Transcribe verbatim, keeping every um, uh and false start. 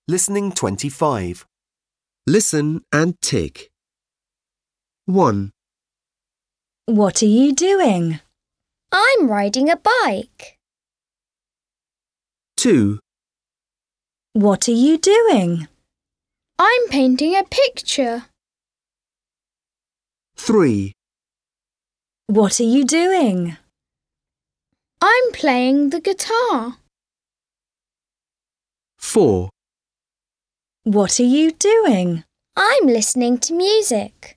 Listening twenty-five. Listen and tick. one. What are you doing? I'm riding a bike. two. What are you doing? I'm painting a picture. three. What are you doing? I'm playing the guitar. four. What are you doing? I'm listening to music.